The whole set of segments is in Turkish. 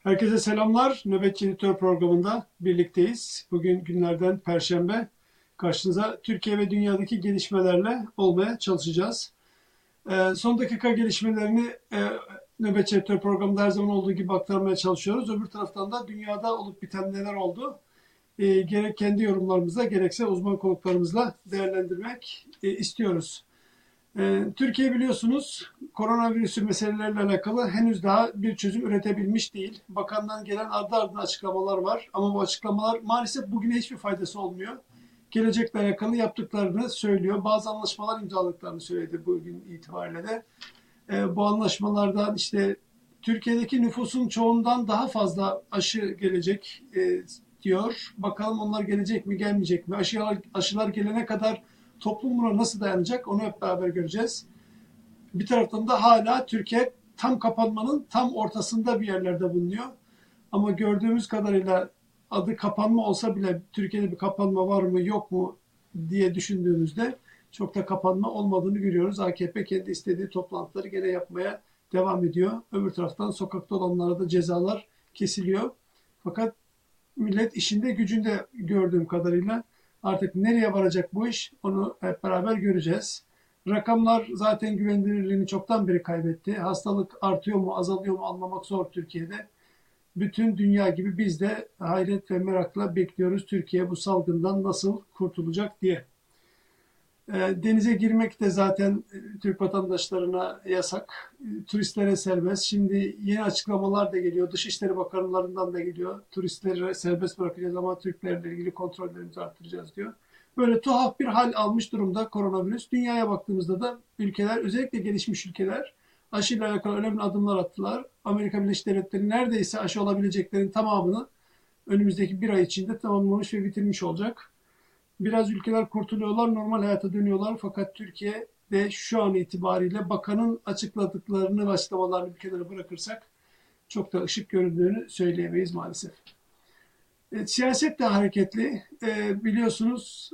Herkese selamlar. Nöbetçi Editör programında birlikteyiz. Bugün günlerden Perşembe. Karşınıza Türkiye ve dünyadaki gelişmelerle olmaya çalışacağız. Son dakika gelişmelerini Nöbetçi Editör programında her zaman olduğu gibi aktarmaya çalışıyoruz. Öbür taraftan da dünyada olup biten neler oldu? Gerek kendi yorumlarımızla gerekse uzman konuklarımızla değerlendirmek istiyoruz. Türkiye biliyorsunuz koronavirüsü meseleleriyle alakalı henüz daha bir çözüm üretebilmiş değil. Bakandan gelen ardı ardına açıklamalar var ama bu açıklamalar maalesef bugüne hiçbir faydası olmuyor. Gelecekle alakalı yaptıklarını söylüyor. Bazı anlaşmalar imzaladıklarını söyledi bugün itibariyle de. Bu anlaşmalardan işte Türkiye'deki nüfusun çoğundan daha fazla aşı gelecek diyor. Bakalım onlar gelecek mi gelmeyecek mi? Aşılar gelene kadar toplum buna nasıl dayanacak onu hep beraber göreceğiz. Bir taraftan da hala Türkiye tam kapanmanın tam ortasında bir yerlerde bulunuyor. Ama gördüğümüz kadarıyla adı kapanma olsa bile Türkiye'de bir kapanma var mı yok mu diye düşündüğümüzde çok da kapanma olmadığını görüyoruz. AKP kendi istediği toplantıları gene yapmaya devam ediyor. Öbür taraftan sokakta olanlara da cezalar kesiliyor. Fakat millet işinde gücünde gördüğüm kadarıyla artık nereye varacak bu iş onu hep beraber göreceğiz. Rakamlar zaten güvenilirliğini çoktan beri kaybetti. Hastalık artıyor mu azalıyor mu anlamak zor Türkiye'de. Bütün dünya gibi biz de hayret ve merakla bekliyoruz Türkiye bu salgından nasıl kurtulacak diye. Denize girmek de zaten Türk vatandaşlarına yasak. Turistlere serbest. Şimdi yeni açıklamalar da geliyor. Dışişleri Bakanlarından da geliyor. Turistleri serbest bırakacağız ama Türklerle ilgili kontrollerimizi arttıracağız diyor. Böyle tuhaf bir hal almış durumda koronavirüs. Dünyaya baktığımızda da ülkeler, özellikle gelişmiş ülkeler aşıyla alakalı önemli adımlar attılar. Amerika Birleşik Devletleri neredeyse aşı olabileceklerin tamamını önümüzdeki bir ay içinde tamamlamış ve bitirmiş olacak. Biraz ülkeler kurtuluyorlar, normal hayata dönüyorlar. Fakat Türkiye'de şu an itibariyle bakanın açıkladıklarını ve açıklamalarını bir kenara bırakırsak çok da ışık göründüğünü söyleyemeyiz maalesef. Siyaset de hareketli. Biliyorsunuz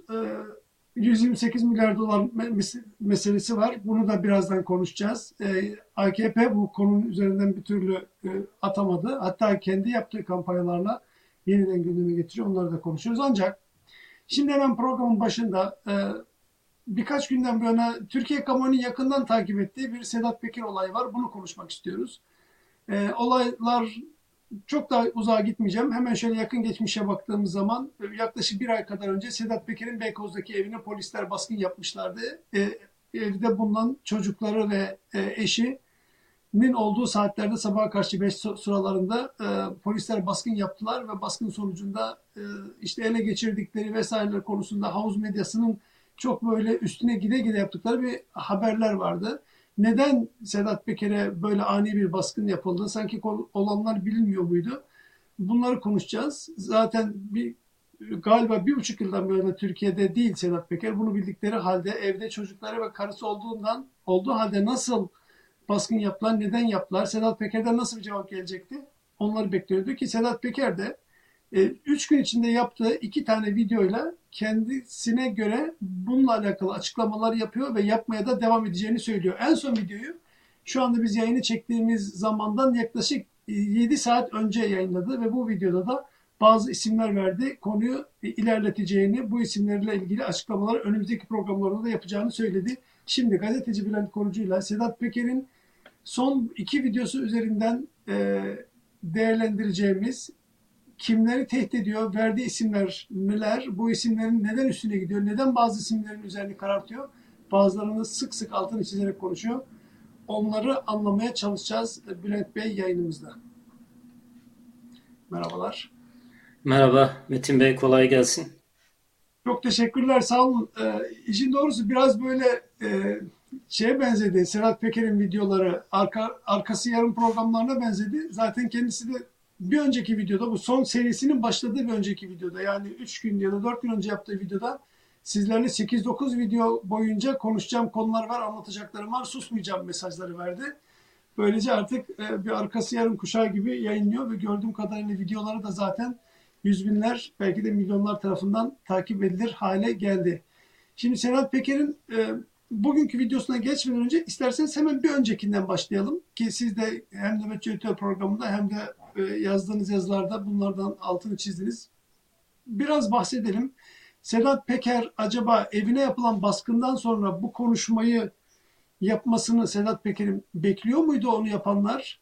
128 milyar dolar meselesi var. Bunu da birazdan konuşacağız. AKP bu konunun üzerinden bir türlü atamadı. Hatta kendi yaptığı kampanyalarla yeniden gündeme getiriyor. Onları da konuşuyoruz. Ancak şimdi hemen programın başında birkaç günden bu yana Türkiye kamuoyunun yakından takip ettiği bir Sedat Peker olayı var. Bunu konuşmak istiyoruz. Olaylar çok da uzağa gitmeyeceğim. Hemen şöyle yakın geçmişe baktığımız zaman yaklaşık bir ay kadar önce Sedat Peker'in Beykoz'daki evine polisler baskın yapmışlardı. Evde bulunan çocukları ve eşinin olduğu saatlerde sabaha karşı 5 sıralarında polisler baskın yaptılar ve baskın sonucunda işte ele geçirdikleri vesaireler konusunda havuz medyasının çok böyle üstüne gide gide yaptıkları bir haberler vardı. Neden Sedat Peker'e böyle ani bir baskın yapıldı? Sanki olanlar bilinmiyor muydu? Bunları konuşacağız. Zaten galiba 1,5 yıldan böyle Türkiye'de değil Sedat Peker. Bunu bildikleri halde evde çocukları ve karısı olduğu halde nasıl baskın yaptılar, neden yaptılar? Sedat Peker'den nasıl bir cevap gelecekti? Onları bekliyordu ki Sedat Peker de 3 gün içinde yaptığı 2 tane videoyla kendisine göre bununla alakalı açıklamalar yapıyor ve yapmaya da devam edeceğini söylüyor. En son videoyu şu anda biz yayını çektiğimiz zamandan yaklaşık 7 saat önce yayınladı ve bu videoda da bazı isimler verdi. Konuyu ilerleteceğini, bu isimlerle ilgili açıklamaları önümüzdeki programlarda da yapacağını söyledi. Şimdi gazeteci Bülent Korucu ile Sedat Peker'in son 2 videosu üzerinden değerlendireceğimiz kimleri tehdit ediyor, verdiği isimler neler, bu isimlerin neden üstüne gidiyor, neden bazı isimlerin üzerini karartıyor, bazılarını sık sık altını çizerek konuşuyor. Onları anlamaya çalışacağız Bülent Bey yayınımızda. Merhabalar. Merhaba Metin Bey, kolay gelsin. Çok teşekkürler, sağ olun. İşin doğrusu biraz böyle şeye benzedi. Sedat Peker'in videoları arkası yarım programlarına benzedi. Zaten kendisi de bir önceki videoda, bu son serisinin başladığı bir önceki videoda, yani 3 gün ya da 4 gün önce yaptığı videoda sizlerle 8-9 video boyunca konuşacağım konular var, anlatacaklarım var, susmayacağım mesajları verdi. Böylece artık bir arkası yarım kuşağı gibi yayınlıyor ve gördüğüm kadarıyla videoları da zaten yüz binler belki de milyonlar tarafından takip edilir hale geldi. Şimdi Sedat Peker'in bugünkü videosuna geçmeden önce isterseniz hemen bir öncekinden başlayalım ki siz de hem Nöbetçi Editör programında hem de yazdığınız yazılarda bunlardan altını çizdiniz. Biraz bahsedelim. Sedat Peker acaba evine yapılan baskından sonra bu konuşmayı yapmasını Sedat Peker'in bekliyor muydu onu yapanlar?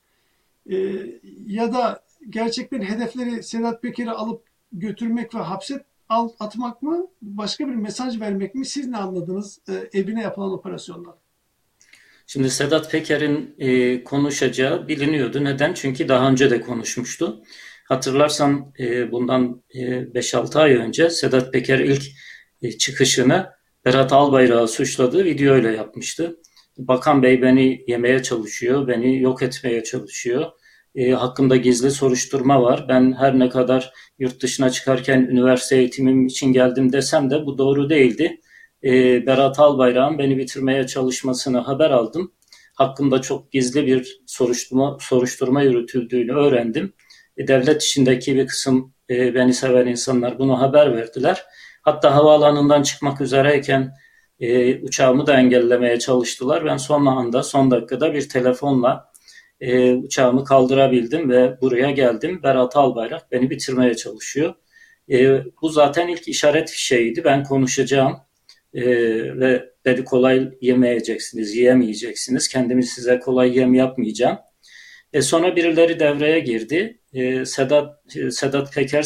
Ya da gerçekten hedefleri Sedat Peker'i alıp götürmek ve hapse atmak mı? Başka bir mesaj vermek mi? Siz ne anladınız evine yapılan operasyondan? Şimdi Sedat Peker'in konuşacağı biliniyordu. Neden? Çünkü daha önce de konuşmuştu. Hatırlarsan bundan 5-6 ay önce Sedat Peker ilk çıkışını Berat Albayrak'ı suçladığı videoyla yapmıştı. Bakan Bey beni yemeye çalışıyor, beni yok etmeye çalışıyor. Hakkında gizli soruşturma var. Ben her ne kadar yurt dışına çıkarken üniversite eğitimim için geldim desem de bu doğru değildi. Berat Albayrak'ın beni bitirmeye çalışmasını haber aldım. Hakkında çok gizli bir soruşturma yürütüldüğünü öğrendim. Devlet içindeki bir kısım beni seven insanlar bunu haber verdiler. Hatta havaalanından çıkmak üzereyken uçağımı da engellemeye çalıştılar. Ben son dakikada bir telefonla uçağımı kaldırabildim ve buraya geldim. Berat Albayrak beni bitirmeye çalışıyor. Bu zaten ilk işaret fişeğiydi. Ben konuşacağım ve dedi kolay yemeyeceksiniz, yiyemeyeceksiniz. Kendimi size kolay yem yapmayacağım. Sonra birileri devreye girdi. Sedat Peker,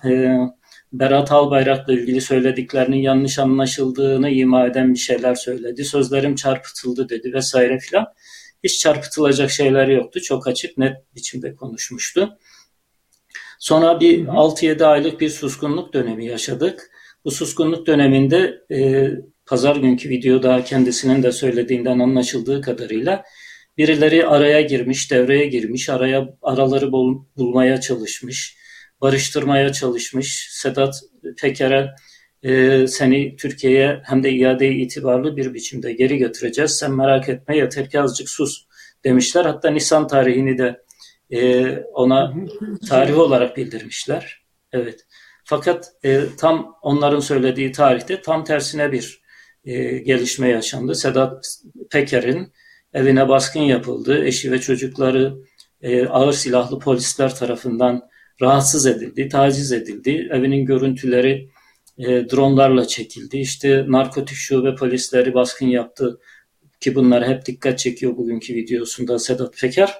Berat Albayrak'la ilgili söylediklerinin yanlış anlaşıldığını ima eden bir şeyler söyledi. Sözlerim çarpıtıldı dedi vesaire filan. Hiç çarpıtılacak şeyler yoktu. Çok açık, net biçimde konuşmuştu. Sonra bir 6-7 aylık bir suskunluk dönemi yaşadık. Bu suskunluk döneminde pazar günkü videoda kendisinin de söylediğinden anlaşıldığı kadarıyla birileri araya girmiş, devreye girmiş, araları bulmaya çalışmış, barıştırmaya çalışmış. Sedat Peker'e seni Türkiye'ye hem de iade-i itibarlı bir biçimde geri götüreceğiz. Sen merak etme yeter ki azıcık sus demişler. Hatta Nisan tarihini de ona tarih olarak bildirmişler. Evet. Fakat tam onların söylediği tarihte tam tersine bir gelişme yaşandı. Sedat Peker'in evine baskın yapıldı. Eşi ve çocukları ağır silahlı polisler tarafından rahatsız edildi, taciz edildi. Evinin görüntüleri dronlarla çekildi. İşte narkotik şube polisleri baskın yaptı ki bunlar hep dikkat çekiyor bugünkü videosunda Sedat Peker.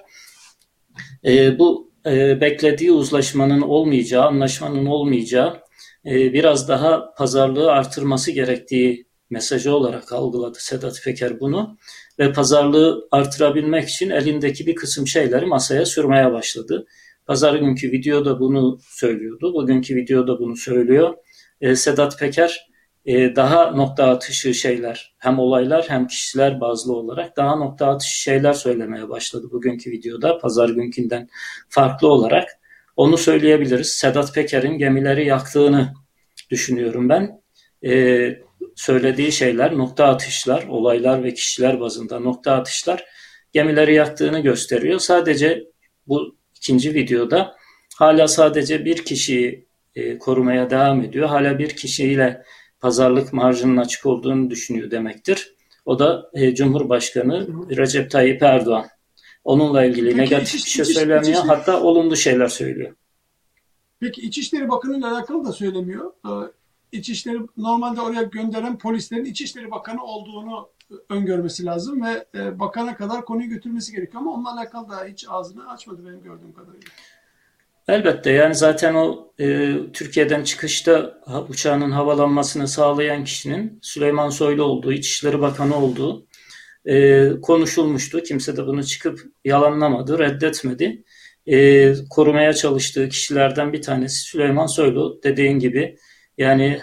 Bu beklediği uzlaşmanın olmayacağı, anlaşmanın olmayacağı, biraz daha pazarlığı artırması gerektiği mesajı olarak algıladı Sedat Peker bunu ve pazarlığı artırabilmek için elindeki bir kısım şeyleri masaya sürmeye başladı. Pazar günkü videoda bunu söylüyordu, bugünkü videoda bunu söylüyor. Sedat Peker daha nokta atışı şeyler, hem olaylar hem kişiler bazlı olarak daha nokta atışı şeyler söylemeye başladı bugünkü videoda, pazar günkünden farklı olarak. Onu söyleyebiliriz. Sedat Peker'in gemileri yaktığını düşünüyorum ben. Söylediği şeyler, nokta atışlar, olaylar ve kişiler bazında nokta atışlar gemileri yaktığını gösteriyor. Sadece bu ikinci videoda hala sadece bir kişiyi korumaya devam ediyor. Hala bir kişiyle pazarlık marjının açık olduğunu düşünüyor demektir. O da Cumhurbaşkanı Recep Tayyip Erdoğan. Onunla ilgili negatif bir şey söylemiyor. Hatta olumlu şeyler söylüyor. Peki İçişleri Bakanı ile alakalı da söylemiyor. İçişleri normalde oraya gönderen polislerin İçişleri Bakanı olduğunu öngörmesi lazım ve bakana kadar konuyu götürmesi gerekiyor ama onunla alakalı da hiç ağzını açmadı benim gördüğüm kadarıyla. Elbette yani zaten o Türkiye'den çıkışta uçağının havalanmasını sağlayan kişinin Süleyman Soylu olduğu, İçişleri Bakanı olduğu konuşulmuştu. Kimse de bunu çıkıp yalanlamadı, reddetmedi. Korumaya çalıştığı kişilerden bir tanesi Süleyman Soylu, dediğin gibi yani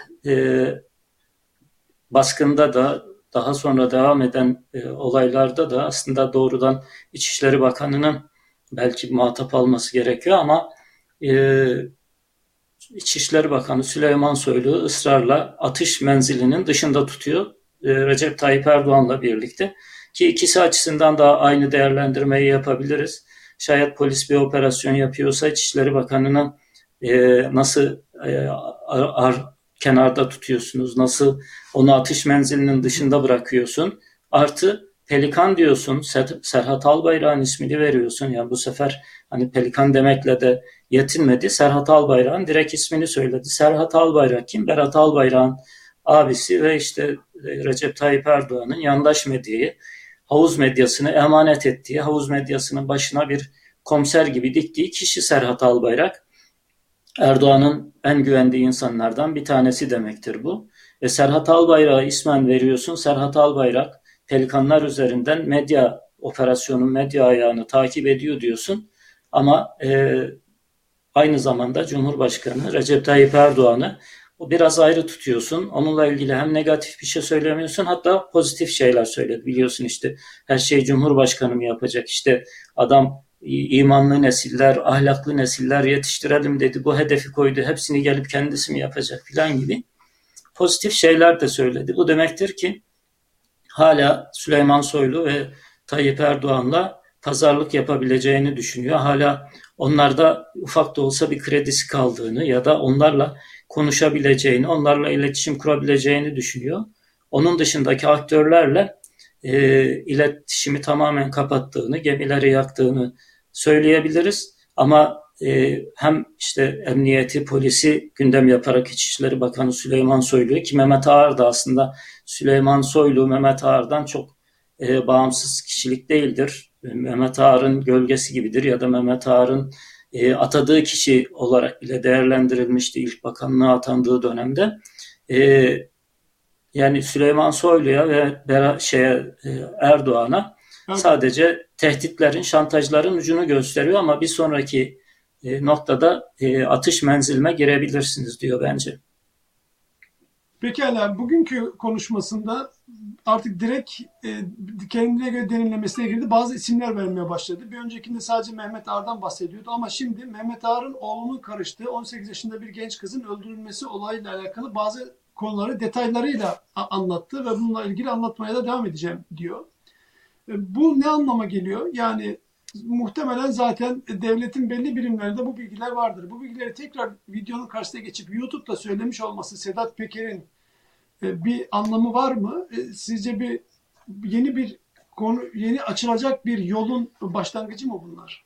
baskında da daha sonra devam eden olaylarda da aslında doğrudan İçişleri Bakanı'nın belki muhatap alması gerekiyor ama İçişleri Bakanı Süleyman Soylu ısrarla atış menzilinin dışında tutuyor Recep Tayyip Erdoğan'la birlikte ki ikisi açısından da aynı değerlendirmeyi yapabiliriz. Şayet polis bir operasyon yapıyorsa İçişleri Bakanı'nın nasıl kenarda tutuyorsunuz, nasıl onu atış menzilinin dışında bırakıyorsun, artı Pelikan diyorsun, Serhat Albayrak'ın ismini veriyorsun. Yani bu sefer hani Pelikan demekle de yetinmedi. Serhat Albayrak'ın direkt ismini söyledi. Serhat Albayrak kim? Berat Albayrak'ın abisi ve işte Recep Tayyip Erdoğan'ın yandaş medyayı, havuz medyasını emanet ettiği, havuz medyasının başına bir komiser gibi diktiği kişi Serhat Albayrak. Erdoğan'ın en güvendiği insanlardan bir tanesi demektir bu. Serhat Albayrak'a ismen veriyorsun. Serhat Albayrak Pelikanlar üzerinden medya operasyonun medya ayağını takip ediyor diyorsun. Ama aynı zamanda Cumhurbaşkanı Recep Tayyip Erdoğan'ı biraz ayrı tutuyorsun. Onunla ilgili hem negatif bir şey söylemiyorsun, hatta pozitif şeyler söyledi. Biliyorsun işte her şeyi Cumhurbaşkanı mı yapacak? İşte adam imanlı nesiller, ahlaklı nesiller yetiştirelim dedi. Bu hedefi koydu. Hepsini gelip kendisi mi yapacak filan gibi pozitif şeyler de söyledi. Bu demektir ki hala Süleyman Soylu ve Tayyip Erdoğan'la pazarlık yapabileceğini düşünüyor. Hala onlarda ufak da olsa bir kredisi kaldığını ya da onlarla konuşabileceğini, onlarla iletişim kurabileceğini düşünüyor. Onun dışındaki aktörlerle iletişimi tamamen kapattığını, gemileri yaktığını söyleyebiliriz. Ama hem işte emniyeti, polisi gündem yaparak İçişleri Bakanı Süleyman Soylu'yu, ki Mehmet Ağar da aslında Süleyman Soylu Mehmet Ağar'dan çok bağımsız kişilik değildir. Mehmet Ağar'ın gölgesi gibidir ya da Mehmet Ağar'ın atadığı kişi olarak bile değerlendirilmişti ilk bakanlığa atandığı dönemde. Yani Süleyman Soylu'ya ve Erdoğan'a sadece tehditlerin, şantajların ucunu gösteriyor ama bir sonraki noktada atış menziline girebilirsiniz diyor bence. Pekala, bugünkü konuşmasında artık direkt kendine göre derinlemesine girdi. Bazı isimler vermeye başladı. Bir öncekinde sadece Mehmet Ağar'dan bahsediyordu ama şimdi Mehmet Ağar'ın oğlunun karıştığı 18 yaşında bir genç kızın öldürülmesi olayıyla alakalı bazı konuları detaylarıyla anlattı ve bununla ilgili anlatmaya da devam edeceğim diyor. Bu ne anlama geliyor? Yani muhtemelen zaten devletin belli birimlerinde bu bilgiler vardır. Bu bilgileri tekrar videonun karşısına geçip YouTube'da söylemiş olması Sedat Peker'in bir anlamı var mı? Sizce yeni bir konu, yeni açılacak bir yolun başlangıcı mı bunlar?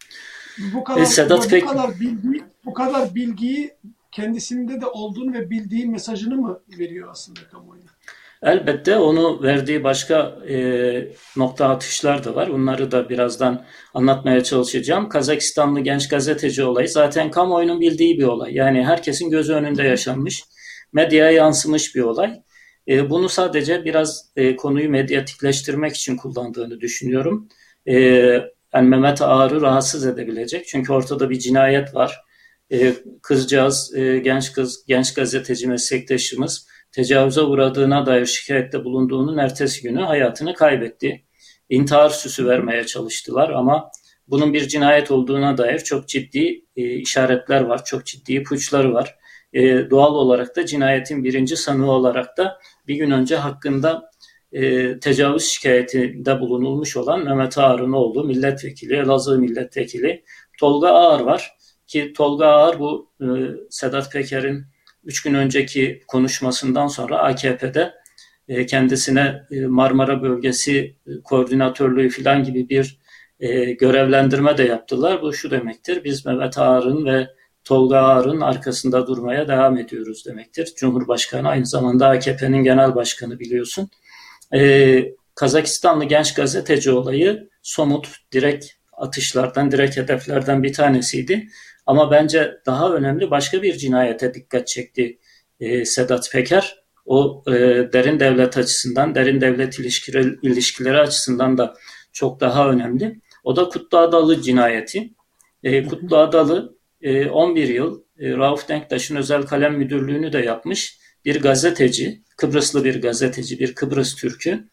Bu kadar bilgiyi kendisinde de olduğunu ve bildiği mesajını mı veriyor aslında kamuoyuna? Elbette onu verdiği başka nokta atışlar da var. Bunları da birazdan anlatmaya çalışacağım. Kazakistanlı genç gazeteci olayı zaten kamuoyunun bildiği bir olay. Yani herkesin gözü önünde yaşanmış, medyaya yansımış bir olay. Bunu sadece biraz konuyu medyatikleştirmek için kullandığını düşünüyorum. Yani Mehmet Ağar'ı rahatsız edebilecek. Çünkü ortada bir cinayet var. Kızcağız, genç gazeteci meslektaşımız tecavüze uğradığına dair şikayette bulunduğunun ertesi günü hayatını kaybetti. İntihar süsü vermeye çalıştılar ama bunun bir cinayet olduğuna dair çok ciddi işaretler var, çok ciddi ipuçları var. Doğal olarak da cinayetin birinci sanığı olarak da bir gün önce hakkında tecavüz şikayetinde bulunulmuş olan Mehmet Ağar'ın oğlu milletvekili, Elazığ milletvekili Tolga Ağar var. Ki Tolga Ağar bu Sedat Peker'in 3 gün önceki konuşmasından sonra AKP'de kendisine Marmara Bölgesi koordinatörlüğü falan gibi bir görevlendirme de yaptılar. Bu şu demektir: biz Mehmet Ağar'ın ve Tolga Ağar'ın arkasında durmaya devam ediyoruz demektir. Cumhurbaşkanı aynı zamanda AKP'nin genel başkanı biliyorsun. Kazakistanlı genç gazeteci olayı somut, direkt atışlardan, direkt hedeflerden bir tanesiydi. Ama bence daha önemli başka bir cinayete dikkat çekti Sedat Peker. O derin devlet açısından, derin devlet ilişkileri açısından da çok daha önemli. O da Kutlu Adalı cinayeti. Kutlu Adalı 11 yıl Rauf Denktaş'ın özel kalem müdürlüğünü de yapmış bir gazeteci, Kıbrıslı bir gazeteci, bir Kıbrıs Türk'ü.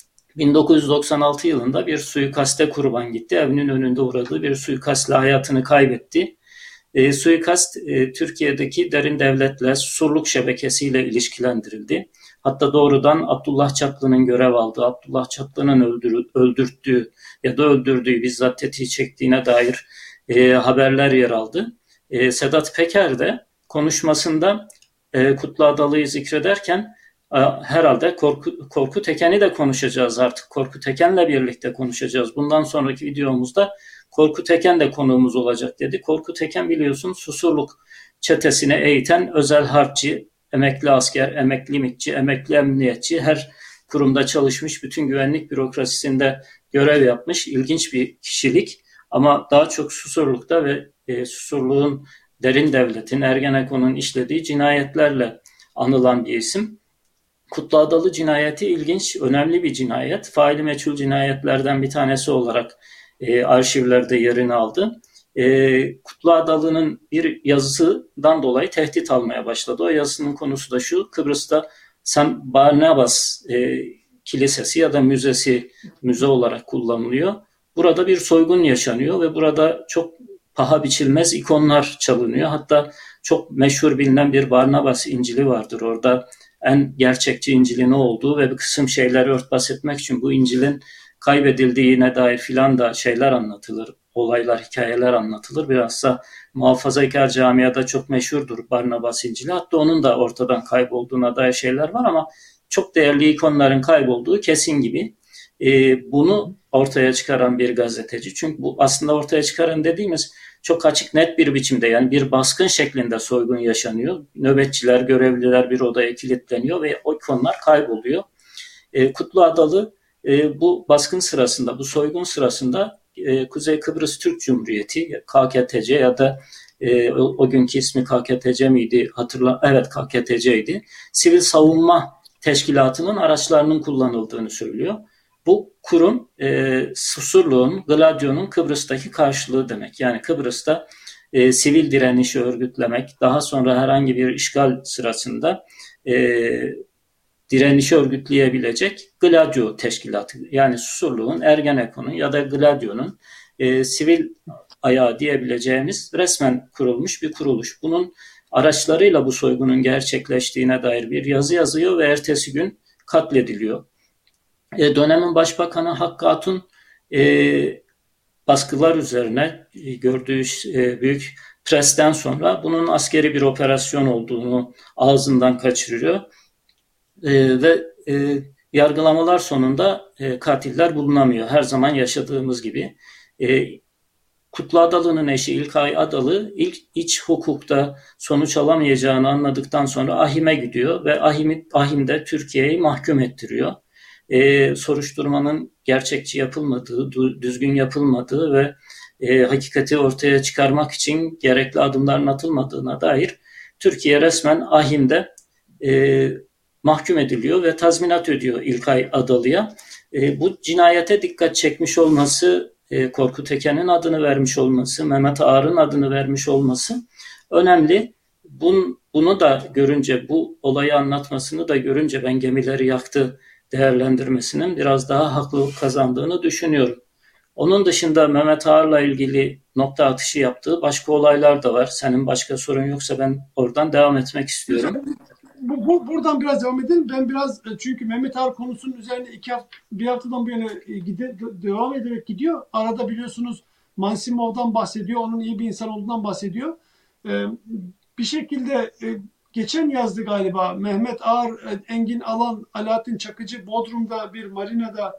1996 yılında bir suikaste kurban gitti. Evinin önünde uğradığı bir suikastla hayatını kaybetti. Suikast Türkiye'deki derin devletle, Surluk şebekesiyle ilişkilendirildi. Hatta doğrudan Abdullah Çatlı'nın görev aldığı, Abdullah Çatlı'nın öldürttüğü ya da öldürdüğü, bizzat tetiği çektiğine dair haberler yer aldı. Sedat Peker de konuşmasında Kutlu Adalı'yı zikrederken herhalde Korkut Teken'i de konuşacağız artık. Korkut Teken'le birlikte konuşacağız. Bundan sonraki videomuzda Korkut Teken de konuğumuz olacak dedi. Korkut Teken biliyorsun Susurluk çetesine eğiten özel harpçi, emekli asker, emekli MİT'çi, emekli emniyetçi, her kurumda çalışmış, bütün güvenlik bürokrasisinde görev yapmış ilginç bir kişilik. Ama daha çok Susurluk'ta ve Susurluk'un derin devletin, Ergenekon'un işlediği cinayetlerle anılan bir isim. Kutluadalı cinayeti ilginç, önemli bir cinayet. Faili meçhul cinayetlerden bir tanesi olarak arşivlerde yerini aldı. Kutluadalı'nın bir yazısından dolayı tehdit almaya başladı. O yazısının konusu da şu: Kıbrıs'ta San Barnabas Kilisesi ya da müze olarak kullanılıyor. Burada bir soygun yaşanıyor ve burada çok paha biçilmez ikonlar çalınıyor. Hatta çok meşhur bilinen bir Barnabas İncil'i vardır. Orada en gerçekçi İncil'in ne olduğu ve bir kısım şeyleri örtbas etmek için bu İncil'in kaybedildiğine dair filan da şeyler anlatılır. Olaylar, hikayeler anlatılır. Bilhassa muhafazakar camiada çok meşhurdur Barnabas İncil'i. Hatta onun da ortadan kaybolduğuna dair şeyler var ama çok değerli ikonların kaybolduğu kesin gibi. Bunu ortaya çıkaran bir gazeteci. Çünkü bu aslında ortaya çıkaran dediğimiz çok açık net bir biçimde, yani bir baskın şeklinde soygun yaşanıyor. Nöbetçiler, görevliler bir odaya kilitleniyor ve o ikonlar kayboluyor. Kutluadalı bu baskın sırasında, bu soygun sırasında Kuzey Kıbrıs Türk Cumhuriyeti, KKTC ya da o günkü ismi KKTC miydi? Evet, KKTC'ydi. Sivil Savunma Teşkilatı'nın araçlarının kullanıldığını söylüyor. Bu kurum Susurluğun, Gladio'nun Kıbrıs'taki karşılığı demek. Yani Kıbrıs'ta sivil direnişi örgütlemek, daha sonra herhangi bir işgal sırasında direnişi örgütleyebilecek Gladio Teşkilatı. Yani Susurluğun, Ergenekon'un ya da Gladio'nun sivil ayağı diyebileceğimiz resmen kurulmuş bir kuruluş. Bunun araçlarıyla bu soygunun gerçekleştiğine dair bir yazı yazıyor ve ertesi gün katlediliyor. Dönemin Başbakanı Hakkı Hatun baskılar üzerine gördüğü büyük presten sonra bunun askeri bir operasyon olduğunu ağzından kaçırıyor. Ve yargılamalar sonunda katiller bulunamıyor. Her zaman yaşadığımız gibi. Kutluadalı'nın eşi İlkay Adalı ilk iç hukukta sonuç alamayacağını anladıktan sonra Ahim'e gidiyor ve Ahim'de Türkiye'yi mahkum ettiriyor. Soruşturmanın gerçekçi yapılmadığı, düzgün yapılmadığı ve hakikati ortaya çıkarmak için gerekli adımların atılmadığına dair Türkiye resmen Ahim'de mahkum ediliyor ve tazminat ödüyor İlkay Adalı'ya. Bu cinayete dikkat çekmiş olması, Korkut Teken'in adını vermiş olması, Mehmet Ağar'ın adını vermiş olması önemli. Bunu da görünce, bu olayı anlatmasını da görünce ben gemileri yaktı değerlendirmesinin biraz daha haklılık kazandığını düşünüyorum. Onun dışında Mehmet Ağar'la ilgili nokta atışı yaptığı başka olaylar da var. Senin başka sorun yoksa ben oradan devam etmek istiyorum. Buradan biraz devam edelim. Ben biraz, çünkü Mehmet Ağar konusunun üzerine bir haftadan bu yana devam ederek gidiyor. Arada biliyorsunuz Mansimov'dan bahsediyor. Onun iyi bir insan olduğundan bahsediyor. Bir şekilde geçen yazdı galiba Mehmet Ağar, Engin Alan, Alaaddin Çakıcı Bodrum'da bir marinada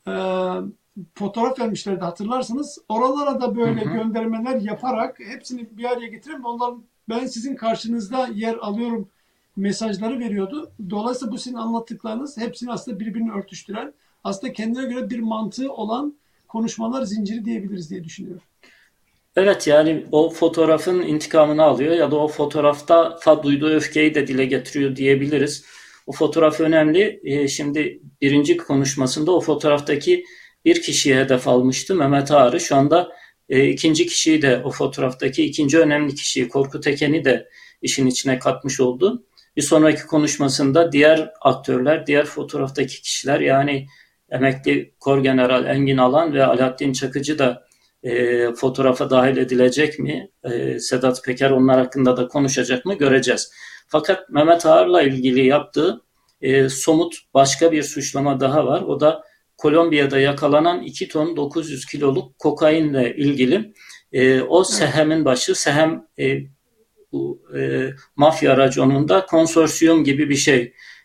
fotoğraf vermişlerdi, hatırlarsınız. Oralara da böyle göndermeler yaparak hepsini bir araya getirip onların ben sizin karşınızda yer alıyorum mesajları veriyordu. Dolayısıyla bu sizin anlattıklarınız hepsini aslında birbirini örtüştüren, aslında kendine göre bir mantığı olan konuşmalar zinciri diyebiliriz diye düşünüyorum. Evet, yani o fotoğrafın intikamını alıyor ya da o fotoğrafta duyduğu öfkeyi de dile getiriyor diyebiliriz. O fotoğraf önemli. Şimdi birinci konuşmasında o fotoğraftaki bir kişiye hedef almıştı, Mehmet Ağar'ı. Şu anda ikinci kişiyi de, o fotoğraftaki ikinci önemli kişiyi, Korkut Teken'i de işin içine katmış oldu. Bir sonraki konuşmasında diğer aktörler, diğer fotoğraftaki kişiler, yani emekli Korgeneral Engin Alan ve Alaaddin Çakıcı da fotoğrafa dahil edilecek mi? Sedat Peker onlar hakkında da konuşacak mı? Göreceğiz. Fakat Mehmet Ağar'la ilgili yaptığı somut başka bir suçlama daha var. O da Kolombiya'da yakalanan 2 ton 900 kiloluk kokainle ilgili. O Sehem'in başı, Sehem bu mafya raconunda konsorsiyum gibi bir şey.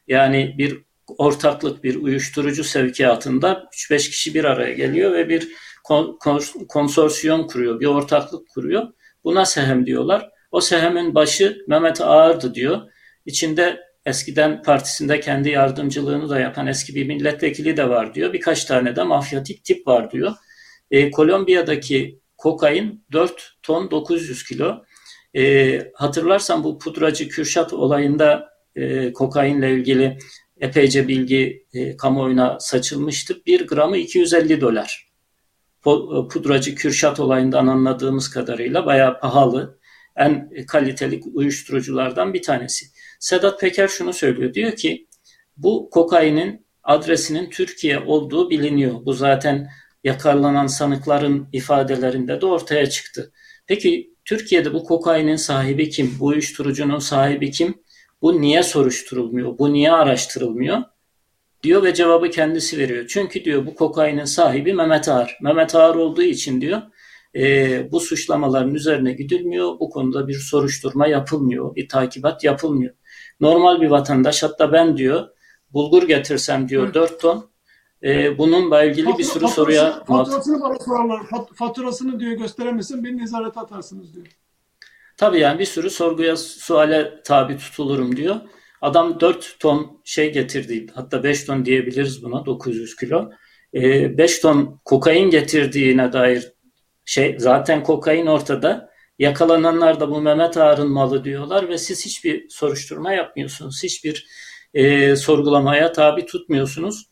Yani bir ortaklık, bir uyuşturucu sevkiyatında 3-5 kişi bir araya geliyor ve bir konsorsiyum kuruyor, bir ortaklık kuruyor. Buna Sehem diyorlar. O Sehem'in başı Mehmet Ağar'dı diyor. İçinde eskiden partisinde kendi yardımcılığını da yapan eski bir milletvekili de var diyor. Birkaç tane de mafyatik tip var diyor. Kolombiya'daki kokain 4 ton 900 kilo. Hatırlarsan bu pudracı Kürşat olayında kokainle ilgili epeyce bilgi kamuoyuna saçılmıştı. 1 gramı 250 dolar. Pudracı Kürşat olayından anladığımız kadarıyla bayağı pahalı, en kaliteli uyuşturuculardan bir tanesi. Sedat Peker şunu söylüyor, diyor ki bu kokainin adresinin Türkiye olduğu biliniyor. Bu zaten yakalanan sanıkların ifadelerinde de ortaya çıktı. Peki Türkiye'de bu kokainin sahibi kim? Bu uyuşturucunun sahibi kim? Bu niye soruşturulmuyor? Bu niye araştırılmıyor? Diyor ve cevabı kendisi veriyor. Çünkü diyor bu kokainin sahibi Mehmet Ağar. Mehmet Ağar olduğu için diyor bu suçlamaların üzerine gidilmiyor. Bu konuda bir soruşturma yapılmıyor. Bir takibat yapılmıyor. Normal bir vatandaş, hatta ben diyor bulgur getirsem diyor 4 ton bununla ilgili bir sürü soruya faturasını bana sorarlar. Faturasını diyor gösteremezsin, beni nezarete atarsınız diyor. Tabii yani bir sürü sorguya, suale tabi tutulurum diyor. Adam 4 ton şey getirdi, hatta 5 ton diyebiliriz buna, 900 kilo. 5 ton kokain getirdiğine dair zaten kokain ortada. Yakalananlar da bu Mehmet Ağar'ın malı diyorlar ve siz hiçbir soruşturma yapmıyorsunuz. Hiçbir sorgulamaya tabi tutmuyorsunuz.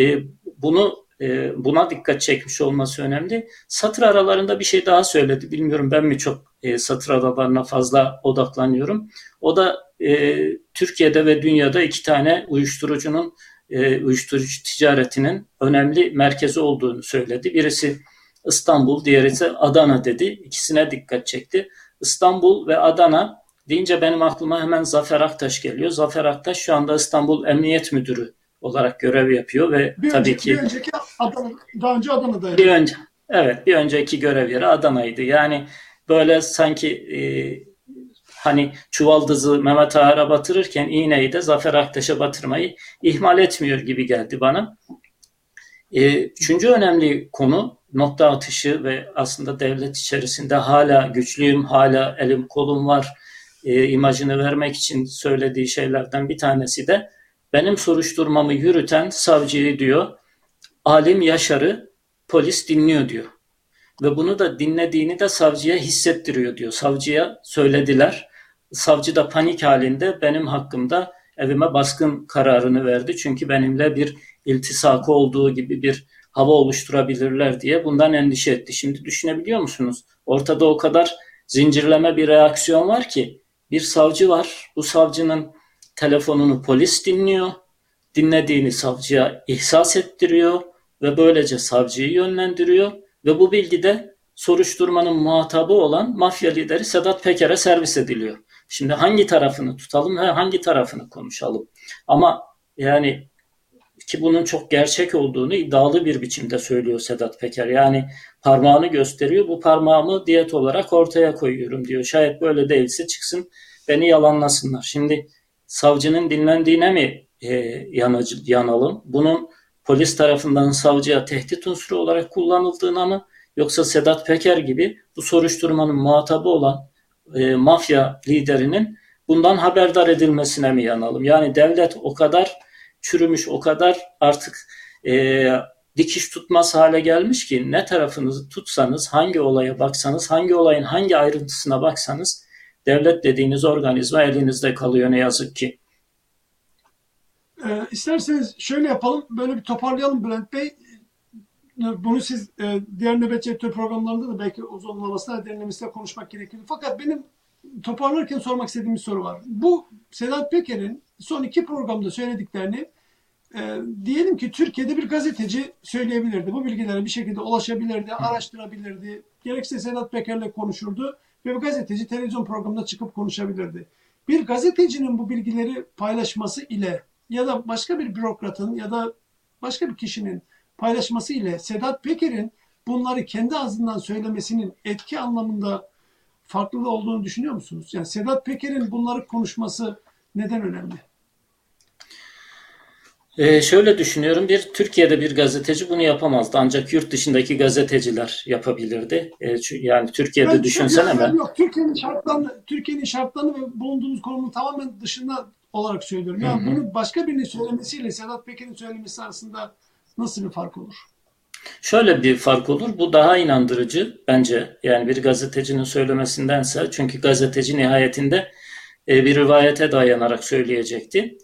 Buna dikkat çekmiş olması önemli. Satır aralarında bir şey daha söyledi. Bilmiyorum, ben mi çok satır aralarına fazla odaklanıyorum. O da Türkiye'de ve dünyada 2 tane uyuşturucu ticaretinin önemli merkezi olduğunu söyledi. Birisi İstanbul, diğeri ise Adana dedi. İkisine dikkat çekti. İstanbul ve Adana deyince benim aklıma hemen Zafer Aktaş geliyor. Zafer Aktaş şu anda İstanbul Emniyet Müdürü olarak görev yapıyor ve bir önceki Adana, daha önce Adana'daydı. Bir önceki görev yeri Adana'ydı. Yani böyle sanki hani çuvaldızı Mehmet Ağar'a batırırken iğneyi de Zafer Aktaş'a batırmayı ihmal etmiyor gibi geldi bana. Üçüncü önemli konu nokta atışı ve aslında devlet içerisinde hala güçlüyüm, hala elim kolum var imajını vermek için söylediği şeylerden bir tanesi de benim soruşturmamı yürüten savcıyı diyor, Alim Yaşar'ı polis dinliyor diyor. Ve bunu da dinlediğini de savcıya hissettiriyor diyor. Savcıya söylediler. Savcı da panik halinde benim hakkımda evime baskın kararını verdi. Çünkü benimle bir iltisakı olduğu gibi bir hava oluşturabilirler diye bundan endişe etti. Şimdi düşünebiliyor musunuz? Ortada o kadar zincirleme bir reaksiyon var ki bir savcı var. Bu savcının telefonunu polis dinliyor. Dinlediğini savcıya ihsas ettiriyor ve böylece savcıyı yönlendiriyor ve bu bilgi de soruşturmanın muhatabı olan mafya lideri Sedat Peker'e servis ediliyor. Şimdi hangi tarafını tutalım ve hangi tarafını konuşalım? Ama yani ki bunun çok gerçek olduğunu iddialı bir biçimde söylüyor Sedat Peker. Yani parmağını gösteriyor. Bu parmağımı diyet olarak ortaya koyuyorum diyor. Şayet böyle değilse çıksın beni yalanlasınlar. Şimdi savcının dinlendiğine mi yanalım? Bunun polis tarafından savcıya tehdit unsuru olarak kullanıldığına mı? Yoksa Sedat Peker gibi bu soruşturmanın muhatabı olan mafya liderinin bundan haberdar edilmesine mi yanalım? Yani devlet o kadar çürümüş, o kadar artık dikiş tutmaz hale gelmiş ki ne tarafınızı tutsanız, hangi olaya baksanız, hangi olayın hangi ayrıntısına baksanız devlet dediğiniz organizma elinizde kalıyor ne yazık ki. İsterseniz şöyle yapalım, böyle bir toparlayalım Bülent Bey. Bunu siz diğer nöbetçi editör programlarında da belki uzunlamasına derinlemesine konuşmak gerekir. Fakat benim toparlarken sormak istediğim bir soru var. Bu Sedat Peker'in son 2 programda söylediklerini diyelim ki Türkiye'de bir gazeteci söyleyebilirdi. Bu bilgilere bir şekilde ulaşabilirdi, araştırabilirdi. Gerekse Sedat Peker'le konuşurdu ve bu gazeteci televizyon programında çıkıp konuşabilirdi. Bir gazetecinin bu bilgileri paylaşması ile ya da başka bir bürokratın ya da başka bir kişinin paylaşması ile Sedat Peker'in bunları kendi ağzından söylemesinin etki anlamında farklı olduğunu düşünüyor musunuz? Yani Sedat Peker'in bunları konuşması neden önemli? Şöyle düşünüyorum, Türkiye'de bir gazeteci bunu yapamazdı ancak yurt dışındaki gazeteciler yapabilirdi. Yani Türkiye'de düşünsene Ben ben. yok Türkiye'nin şartlarını ve bulunduğumuz konumun tamamen dışında olarak söylüyorum. Hı Yani hı. bunu başka birinin söylemesiyle Sedat Peker'in söylemesi arasında nasıl bir fark olur? Şöyle bir fark olur. Bu daha inandırıcı bence. Yani bir gazetecinin söylemesindense. Çünkü gazeteci nihayetinde bir rivayete dayanarak söyleyecekti.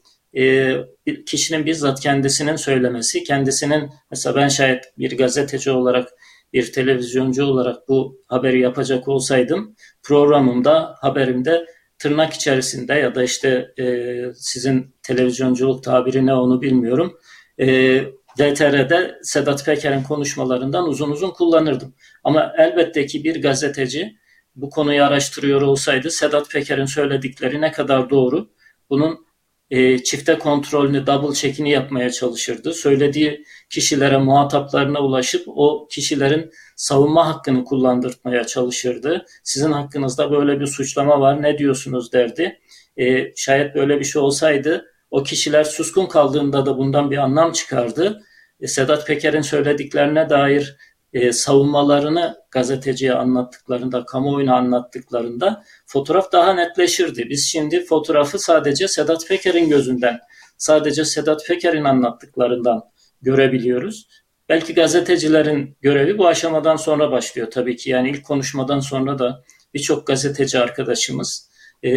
Bir kişinin bizzat kendisinin söylemesi, kendisinin mesela ben şayet bir gazeteci olarak, bir televizyoncu olarak bu haberi yapacak olsaydım programımda, haberimde tırnak içerisinde ya da işte sizin televizyonculuk tabiri ne onu bilmiyorum. E, VTR'de Sedat Peker'in konuşmalarından uzun uzun kullanırdım. Ama elbette ki bir gazeteci bu konuyu araştırıyor olsaydı Sedat Peker'in söyledikleri ne kadar doğru, bunun çifte kontrolünü, double check'ini yapmaya çalışırdı. Söylediği kişilere, muhataplarına ulaşıp o kişilerin savunma hakkını kullandırmaya çalışırdı. Sizin hakkınızda böyle bir suçlama var, ne diyorsunuz derdi. Şayet böyle bir şey olsaydı o kişiler suskun kaldığında da bundan bir anlam çıkardı. Sedat Peker'in söylediklerine dair savunmalarını gazeteciye anlattıklarında, kamuoyuna anlattıklarında fotoğraf daha netleşirdi. Biz şimdi fotoğrafı sadece Sedat Peker'in gözünden, sadece Sedat Peker'in anlattıklarından görebiliyoruz. Belki gazetecilerin görevi bu aşamadan sonra başlıyor tabii ki. Yani ilk konuşmadan sonra da birçok gazeteci arkadaşımız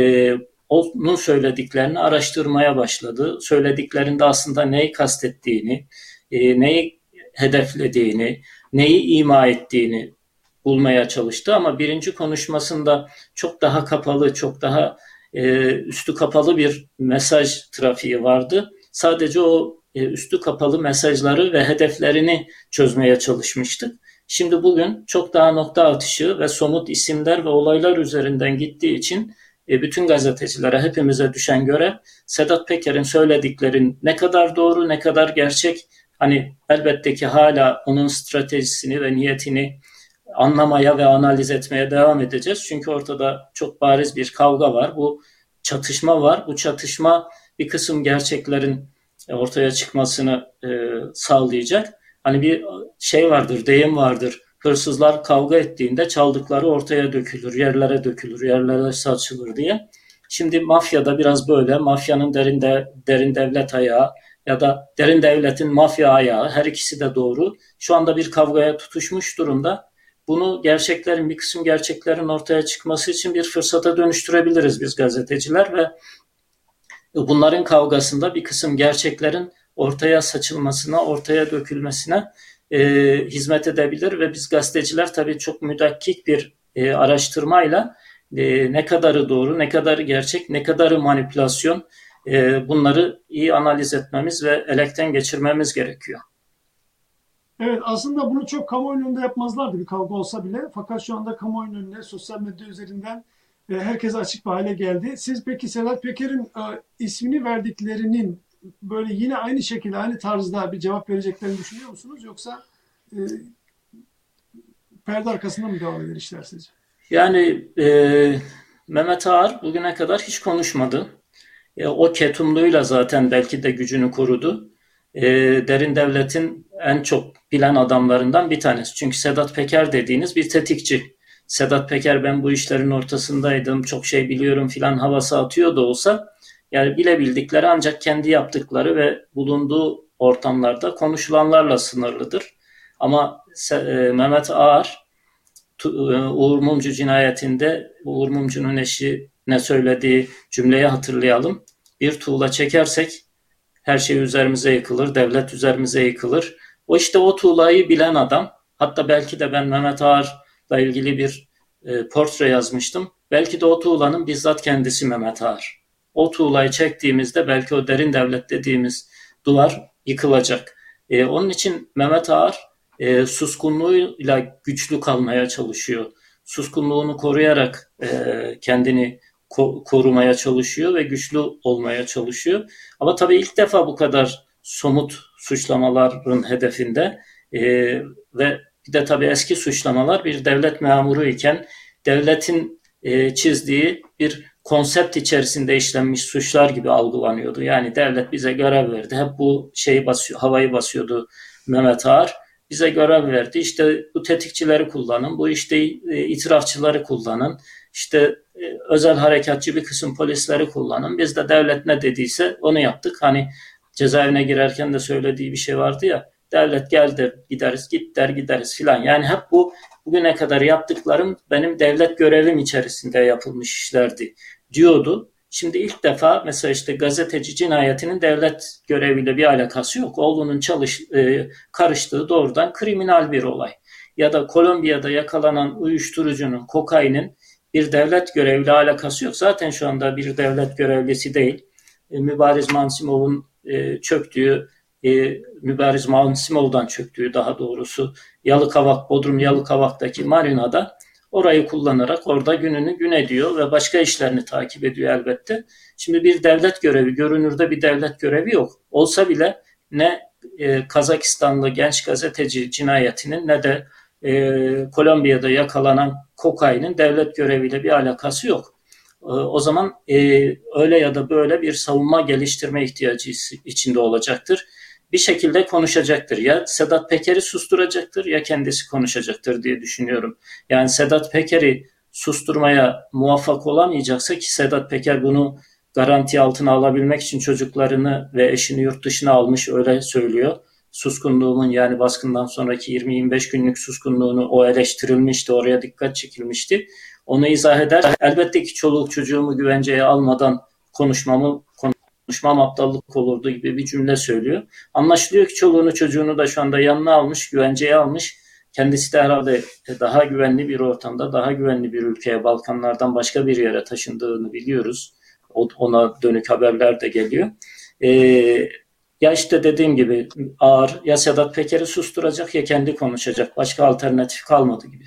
onun söylediklerini araştırmaya başladı. Söylediklerinde aslında neyi kastettiğini, neyi hedeflediğini, neyi ima ettiğini bulmaya çalıştı. Ama birinci konuşmasında çok daha kapalı, çok daha üstü kapalı bir mesaj trafiği vardı. Sadece o üstü kapalı mesajları ve hedeflerini çözmeye çalışmıştık. Şimdi bugün çok daha nokta atışı ve somut isimler ve olaylar üzerinden gittiği için bütün gazetecilere, hepimize düşen görev Sedat Peker'in söylediklerin ne kadar doğru, ne kadar gerçek. Hani elbette ki hala onun stratejisini ve niyetini anlamaya ve analiz etmeye devam edeceğiz. Çünkü ortada çok bariz bir kavga var. Bu çatışma var. Bu çatışma bir kısım gerçeklerin ortaya çıkmasını sağlayacak. Hani bir şey vardır, deyim vardır. Hırsızlar kavga ettiğinde çaldıkları ortaya dökülür, yerlere dökülür, yerlere saçılır diye. Şimdi mafyada biraz böyle, mafyanın derin devlet ayağı ya da derin devletin mafya ayağı, her ikisi de doğru. Şu anda bir kavgaya tutuşmuş durumda. Bunu bir kısım gerçeklerin ortaya çıkması için bir fırsata dönüştürebiliriz biz gazeteciler ve bunların kavgasında bir kısım gerçeklerin ortaya saçılmasına, ortaya dökülmesine hizmet edebilir ve biz gazeteciler tabii çok müdakkik bir araştırmayla ne kadarı doğru, ne kadarı gerçek, ne kadarı manipülasyon, bunları iyi analiz etmemiz ve elekten geçirmemiz gerekiyor. Evet, aslında bunu çok kamuoyunun önünde yapmazlardı bir kavga olsa bile. Fakat şu anda kamuoyunun önüne sosyal medya üzerinden herkese açık bir hale geldi. Siz peki Sedat Peker'in ismini verdiklerinin böyle yine aynı şekilde, aynı tarzda bir cevap vereceklerini düşünüyor musunuz? Yoksa e, perde arkasında mı devam eder işler sizce? Yani Mehmet Ağar bugüne kadar hiç konuşmadı. O ketumluğuyla zaten belki de gücünü korudu. Derin devletin en çok bilen adamlarından bir tanesi. Çünkü Sedat Peker dediğiniz bir tetikçi. Sedat Peker ben bu işlerin ortasındaydım, çok şey biliyorum filan havası atıyor da olsa yani bilebildikleri ancak kendi yaptıkları ve bulunduğu ortamlarda konuşulanlarla sınırlıdır. Ama Mehmet Ağar Uğur Mumcu cinayetinde Uğur Mumcu'nun eşine söylediği cümleyi hatırlayalım. Bir tuğla çekersek her şey üzerimize yıkılır, devlet üzerimize yıkılır. O işte o tuğlayı bilen adam. Hatta belki de ben Mehmet Ağar'la ilgili bir portre yazmıştım. Belki de o tuğlanın bizzat kendisi Mehmet Ağar. O tuğlayı çektiğimizde belki o derin devlet dediğimiz duvar yıkılacak. Onun için Mehmet Ağar suskunluğuyla güçlü kalmaya çalışıyor. Suskunluğunu koruyarak kendini korumaya çalışıyor ve güçlü olmaya çalışıyor. Ama tabii ilk defa bu kadar somut suçlamaların hedefinde ve bir de tabii eski suçlamalar bir devlet memuru iken devletin çizdiği bir konsept içerisinde işlenmiş suçlar gibi algılanıyordu. Yani devlet bize görev verdi. Hep bu şeyi basıyor, havayı basıyordu Mehmet Ağar. Bize görev verdi. İşte bu tetikçileri kullanın, bu işte itirafçıları kullanın, işte özel harekatçı bir kısım polisleri kullanın. Biz de devlet ne dediyse onu yaptık. Hani cezaevine girerken de söylediği bir şey vardı ya. Devlet gel der gideriz, git der gideriz filan. Yani hep bu bugüne kadar yaptıklarım benim devlet görevim içerisinde yapılmış işlerdi diyordu. Şimdi ilk defa mesela işte gazeteci cinayetinin devlet göreviyle bir alakası yok. Oğlunun karıştığı doğrudan kriminal bir olay. Ya da Kolombiya'da yakalanan uyuşturucunun, kokainin bir devlet göreviyle alakası yok. Zaten şu anda bir devlet görevlisi değil. Mübariz Mansimov'un çöktüğü, Mübariz Mansimov'dan çöktüğü daha doğrusu Yalıkavak, Bodrum Yalıkavak'taki marinada orayı kullanarak orada gününü gün ediyor ve başka işlerini takip ediyor elbette. Şimdi bir devlet görevi, görünürde bir devlet görevi yok. Olsa bile ne Kazakistanlı genç gazeteci cinayetinin ne de Kolombiya'da yakalanan kokainin devlet göreviyle bir alakası yok. O zaman öyle ya da böyle bir savunma geliştirme ihtiyacı içinde olacaktır. Bir şekilde konuşacaktır. Ya Sedat Peker'i susturacaktır ya kendisi konuşacaktır diye düşünüyorum. Yani Sedat Peker'i susturmaya muvaffak olamayacaksa ki Sedat Peker bunu garanti altına alabilmek için çocuklarını ve eşini yurt dışına almış öyle söylüyor. Suskunluğumun yani baskından sonraki 20-25 günlük suskunluğunu o eleştirilmişti, oraya dikkat çekilmişti. Onu izah eder. Elbette ki çoluk çocuğumu güvenceye almadan konuşmam aptallık olurdu gibi bir cümle söylüyor. Anlaşılıyor ki çoluğunu çocuğunu da şu anda yanına almış, güvenceye almış. Kendisi de herhalde daha güvenli bir ortamda, daha güvenli bir ülkeye, Balkanlardan başka bir yere taşındığını biliyoruz. Ona dönük haberler de geliyor. Ya işte dediğim gibi Ağar ya Sedat Peker'i susturacak ya kendi konuşacak. Başka alternatif kalmadı gibi.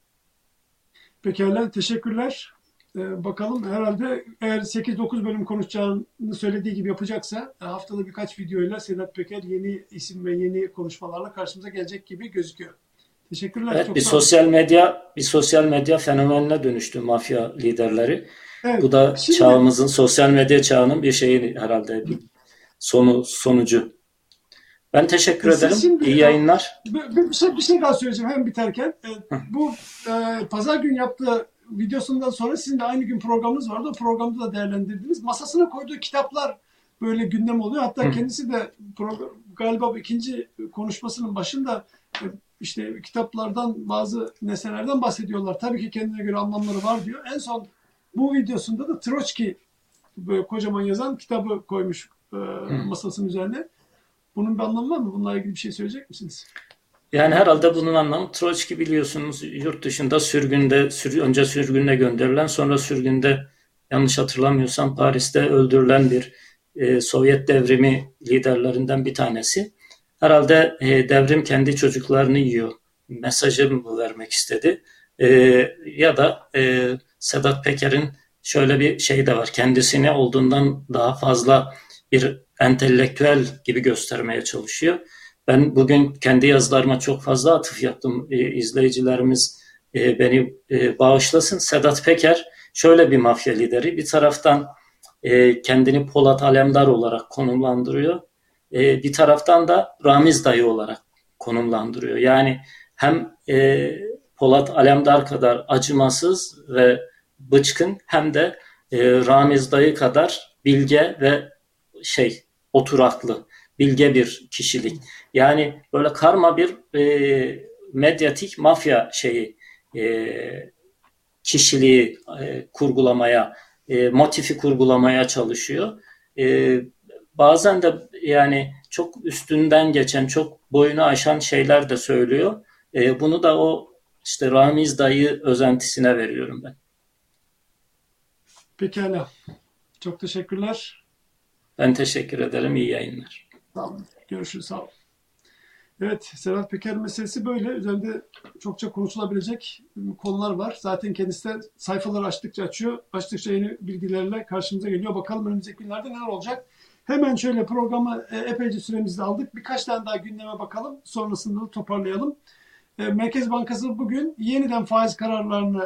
Pekala, teşekkürler. Bakalım herhalde eğer 8-9 bölüm konuşacağını söylediği gibi yapacaksa haftada birkaç videoyla Sedat Peker yeni isim ve yeni konuşmalarla karşımıza gelecek gibi gözüküyor. Teşekkürler. Evet, Çok sağ olun. bir sosyal medya fenomenine dönüştü mafya liderleri. Evet. Bu da Şimdi çağımızın sosyal medya çağının bir şeyi herhalde bir sonucu. Ben teşekkür siz ederim. şimdi İyi yayınlar. bir şey daha söyleyeceğim hem biterken. Bu pazar gün yaptığı videosundan sonra sizin de aynı gün programınız vardı. O programda da değerlendirdiniz. Masasına koyduğu kitaplar böyle gündem oluyor. Hatta kendisi de galiba bu ikinci konuşmasının başında işte kitaplardan bazı nesnelerden bahsediyorlar. Tabii ki kendine göre anlamları var diyor. En son bu videosunda da Troçki böyle kocaman yazan kitabı koymuş masasının üzerine. Bunun bir anlamı var mı? Bununla ilgili bir şey söyleyecek misiniz? Yani herhalde bunun anlamı Troçki biliyorsunuz yurt dışında önce sürgünle gönderilen sonra sürgünde yanlış hatırlamıyorsam Paris'te öldürülen bir Sovyet devrimi liderlerinden bir tanesi. Herhalde devrim kendi çocuklarını yiyor. Mesajı mı vermek istedi? Ya da Sedat Peker'in şöyle bir şey de var. Kendisini olduğundan daha fazla bir entelektüel gibi göstermeye çalışıyor. Ben bugün kendi yazılarıma çok fazla atıf yaptım. İzleyicilerimiz beni bağışlasın. Sedat Peker şöyle bir mafya lideri. Bir taraftan kendini Polat Alemdar olarak konumlandırıyor. Bir taraftan da Ramiz dayı olarak konumlandırıyor. Yani hem Polat Alemdar kadar acımasız ve bıçkın hem de Ramiz dayı kadar bilge ve oturaklı, bilge bir kişilik. Yani böyle karma bir medyatik mafya kişiliği kurgulamaya, motifi kurgulamaya çalışıyor. Bazen de yani çok üstünden geçen, çok boyunu aşan şeyler de söylüyor. Bunu da o işte Ramiz dayı özentisine veriyorum ben. Pekala. Çok teşekkürler. Ben teşekkür ederim. İyi yayınlar. Sağ olun. Görüşürüz. Sağ olun. Evet, Sedat Peker meselesi böyle. Üzerinde çokça konuşulabilecek konular var. Zaten kendisi de sayfaları açtıkça açıyor. Açtıkça yeni bilgilerle karşımıza geliyor. Bakalım önümüzdeki günlerde neler olacak. Hemen şöyle programı epeyce süremizi aldık. Birkaç tane daha gündeme bakalım. Sonrasında toparlayalım. Merkez Bankası bugün yeniden faiz kararlarını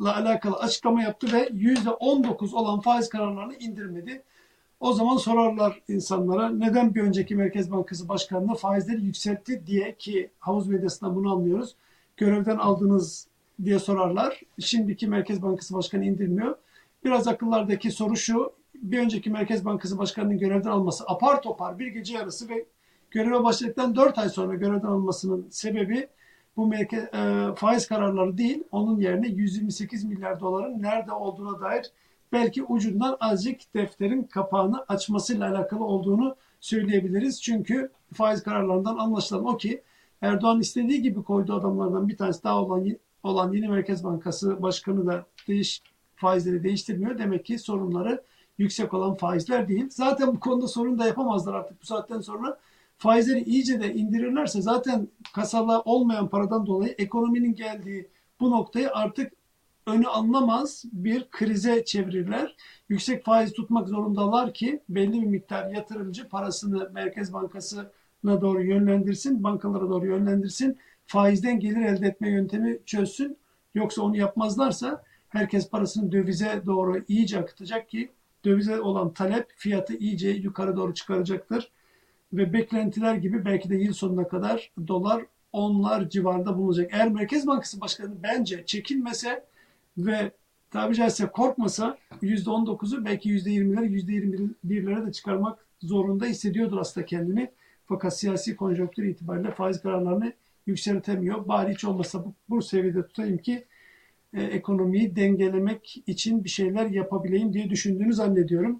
alakalı açıklama yaptı ve %19 olan faiz kararlarını indirmedi. O zaman sorarlar insanlara neden bir önceki Merkez Bankası Başkanı'na faizleri yükseltti diye, ki havuz medyasından bunu anlıyoruz. Görevden aldınız diye sorarlar. Şimdiki Merkez Bankası Başkanı indirmiyor. Biraz akıllardaki soru şu: bir önceki Merkez Bankası Başkanı'nın görevden alması apar topar bir gece yarısı ve göreve başladıktan 4 ay sonra görevden alınmasının sebebi bu faiz kararları değil, onun yerine 128 milyar doların nerede olduğuna dair belki ucundan azıcık defterin kapağını açmasıyla alakalı olduğunu söyleyebiliriz. Çünkü faiz kararlarından anlaşılan o ki Erdoğan istediği gibi koyduğu adamlardan bir tanesi daha olan yeni Merkez Bankası Başkanı da faizleri değiştirmiyor. Demek ki sorunları yüksek olan faizler değil. Zaten bu konuda sorun da yapamazlar artık bu saatten sonra. Faizleri iyice de indirirlerse zaten kasada olmayan paradan dolayı ekonominin geldiği bu noktayı artık önü alınamaz bir krize çevirirler. Yüksek faiz tutmak zorundalar ki belli bir miktar yatırımcı parasını Merkez Bankası'na doğru yönlendirsin, bankalara doğru yönlendirsin, faizden gelir elde etme yöntemi çözsün. Yoksa onu yapmazlarsa herkes parasını dövize doğru iyice akıtacak ki dövize olan talep fiyatı iyice yukarı doğru çıkaracaktır. Ve beklentiler gibi belki de yıl sonuna kadar dolar onlar civarında bulunacak. Eğer Merkez Bankası Başkanı bence çekinmese ve tabiri caizse korkmasa %19'u belki %20'lere, %21'lere de çıkarmak zorunda hissediyordur aslında kendini. Fakat siyasi konjonktür itibariyle faiz kararlarını yükseltemiyor. Bari hiç olmasa bu seviyede tutayım ki ekonomiyi dengelemek için bir şeyler yapabileyim diye düşündüğünü zannediyorum.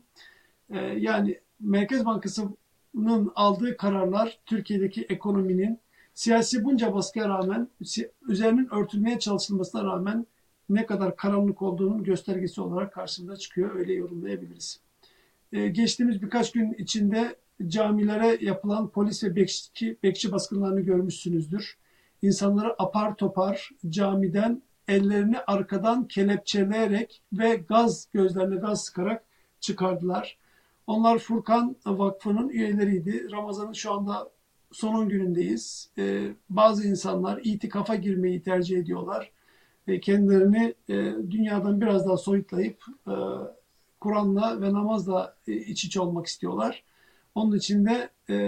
Yani Merkez Bankası'nın aldığı kararlar Türkiye'deki ekonominin siyasi bunca baskıya rağmen, üzerinin örtülmeye çalışılmasına rağmen ne kadar karanlık olduğunun göstergesi olarak karşımıza çıkıyor. Öyle yorumlayabiliriz. Geçtiğimiz birkaç gün içinde camilere yapılan polis ve bekçi baskınlarını görmüşsünüzdür. İnsanları apar topar camiden ellerini arkadan kelepçeleyerek ve gözlerine gaz sıkarak çıkardılar. Onlar Furkan Vakfı'nın üyeleriydi. Ramazan'ın şu anda son 10 günündeyiz. Bazı insanlar itikafa girmeyi tercih ediyorlar. Kendilerini dünyadan biraz daha soyutlayıp Kur'an'la ve namazla iç içe olmak istiyorlar. Onun için de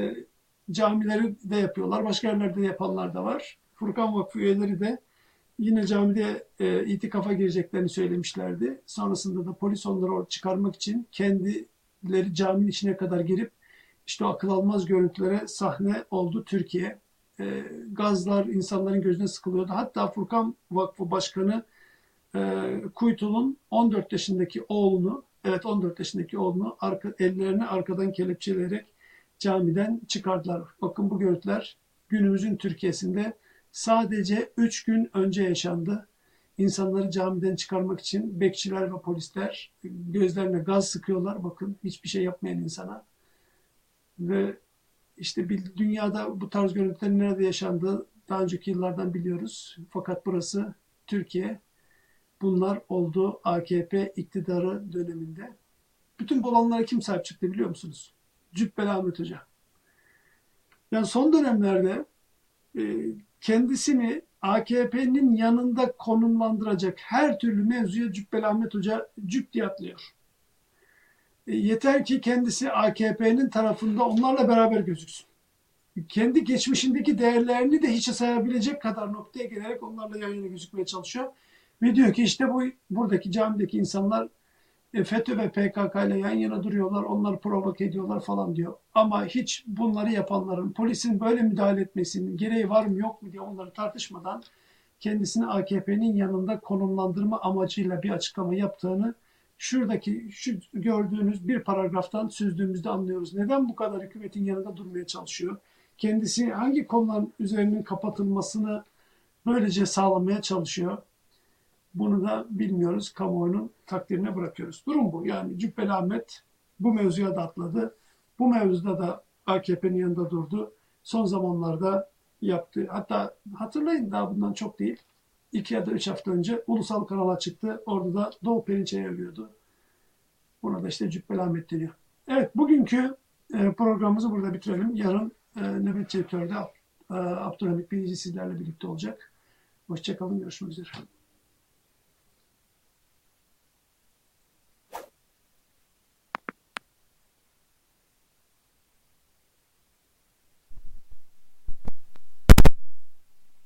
camileri de yapıyorlar. Başka yerlerde de yapanlar da var. Furkan Vakfı üyeleri de yine camide itikafa gireceklerini söylemişlerdi. Sonrasında da polis onları çıkarmak için kendileri caminin içine kadar girip işte o akıl almaz görüntülere sahne oldu Türkiye. Gazlar insanların gözüne sıkılıyordu. Hatta Furkan Vakfı Başkanı Kuytu'nun 14 yaşındaki oğlunu ellerini arkadan kelepçeleyerek camiden çıkardılar. Bakın bu görüntüler günümüzün Türkiye'sinde sadece 3 gün önce yaşandı. İnsanları camiden çıkarmak için bekçiler ve polisler gözlerine gaz sıkıyorlar. Bakın hiçbir şey yapmayan insana. Ve işte dünyada bu tarz görüntülerin nerede yaşandığı daha önceki yıllardan biliyoruz. Fakat burası Türkiye. Bunlar oldu AKP iktidarı döneminde. Bütün bu olanlara kim sahip çıktı biliyor musunuz? Cübbeli Ahmet Hoca. Yani son dönemlerde kendisini AKP'nin yanında konumlandıracak her türlü mevzuya Cübbeli Ahmet Hoca cüp diye atlıyor. Yeter ki kendisi AKP'nin tarafında onlarla beraber gözüksün. Kendi geçmişindeki değerlerini de hiçe sayabilecek kadar noktaya gelerek onlarla yan yana gözükmeye çalışıyor. Ve diyor ki işte buradaki camideki insanlar FETÖ ve PKK ile yan yana duruyorlar, onları provoke ediyorlar falan diyor. Ama hiç bunları yapanların polisin böyle müdahale etmesinin gereği var mı yok mu diye onları tartışmadan kendisini AKP'nin yanında konumlandırma amacıyla bir açıklama yaptığını şu gördüğünüz bir paragraftan süzdüğümüzde anlıyoruz. Neden bu kadar hükümetin yanında durmaya çalışıyor? Kendisi hangi konuların üzerinin kapatılmasını böylece sağlamaya çalışıyor? Bunu da bilmiyoruz. Kamuoyunun takdirine bırakıyoruz. Durum bu. Yani Cübbeli Ahmet bu mevzuya da atladı. Bu mevzuda da AKP'nin yanında durdu. Son zamanlarda yaptı. Hatta hatırlayın daha bundan çok değil. 2 ya da 3 hafta önce ulusal kanala çıktı. Orada da Doğu Perinçek'i övüyordu. Buna da işte Cübbeli Ahmet deniyor. Evet, bugünkü programımızı burada bitirelim. Yarın Nöbetçi Editör'de Abdülhamit Bilici sizlerle birlikte olacak. Hoşça kalın. Görüşmek üzere.